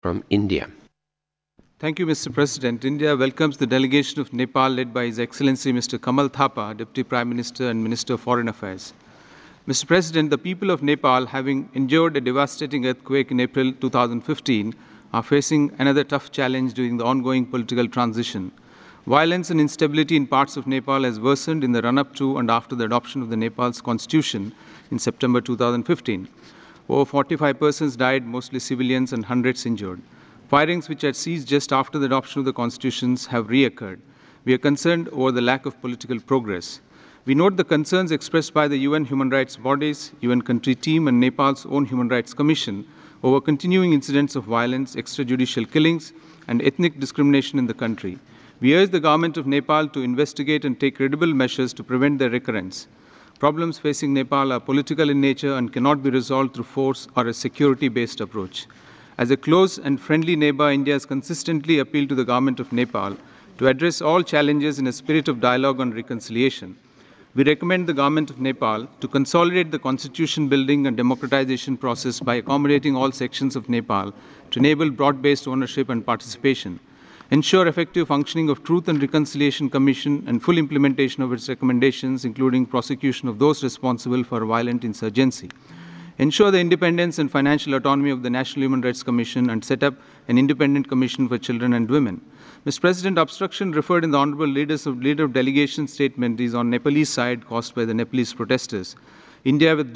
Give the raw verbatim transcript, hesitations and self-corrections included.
from India. Thank you, Mister President. India welcomes the delegation of Nepal led by His Excellency Mister Kamal Thapa, Deputy Prime Minister and Minister of Foreign Affairs. Mister President, the people of Nepal, having endured a devastating earthquake in April two thousand fifteen, are facing another tough challenge during the ongoing political transition. Violence and instability in parts of Nepal has worsened in the run-up to and after the adoption of the Nepal's constitution in September two thousand fifteen. Over forty-five persons died, mostly civilians, and hundreds injured. Firings which had ceased just after the adoption of the constitutions have reoccurred. We are concerned over the lack of political progress. We note the concerns expressed by the U N human rights bodies, U N country team, and Nepal's own Human Rights Commission over continuing incidents of violence, extrajudicial killings, and ethnic discrimination in the country. We urge the government of Nepal to investigate and take credible measures to prevent their recurrence. Problems facing Nepal are political in nature and cannot be resolved through force or a security-based approach. As a close and friendly neighbor, India has consistently appealed to the government of Nepal to address all challenges in a spirit of dialogue and reconciliation. We recommend the government of Nepal to consolidate the constitution building and democratization process by accommodating all sections of Nepal to enable broad-based ownership and participation, ensure effective functioning of Truth and Reconciliation Commission and full implementation of its recommendations, including prosecution of those responsible for violent insurgency, ensure the independence and financial autonomy of the National Human Rights Commission, and set up an independent commission for children and women. Mister President, obstruction referred in the Honorable Leaders of, Leader of Delegation statement is on Nepalese side caused by the Nepalese protesters. India, with